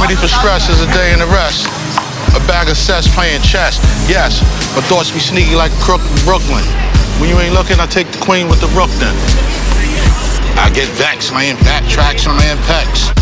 remedy for stress is a day in the rest. A bag of cess playing chess, yes, but thoughts be sneaky like a crook in Brooklyn. When you ain't looking, I take the queen with the rook then. I get vexed laying fat tracks on laying pecs.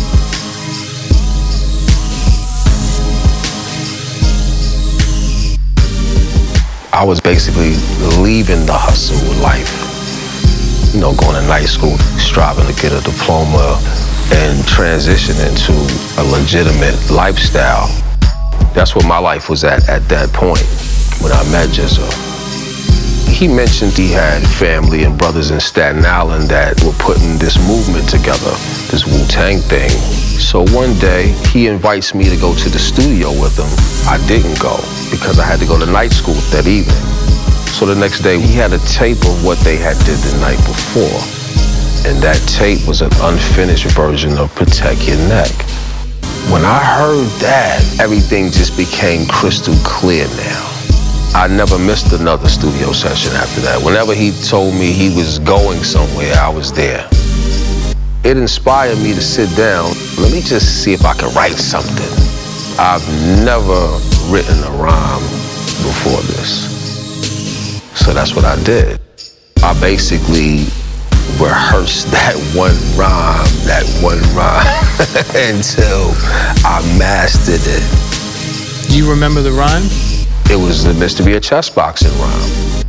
I was basically leaving the hustle of life. You know, going to night school, striving to get a diploma and transition into a legitimate lifestyle. That's where my life was at that point when I met Jizzo. He mentioned he had family and brothers in Staten Island that were putting this movement together, this Wu-Tang thing. So one day, he invites me to go to the studio with him. I didn't go because I had to go to night school that evening. So the next day, he had a tape of what they had did the night before. And that tape was an unfinished version of Protect Your Neck. When I heard that, everything just became crystal clear now. I never missed another studio session after that. Whenever he told me he was going somewhere, I was there. It inspired me to sit down. Let me just see if I can write something. I've never written a rhyme before this. So that's what I did. I basically rehearsed that one rhyme until I mastered it. Do you remember the rhyme? It was the Mr. Be a Chess Boxing rhyme.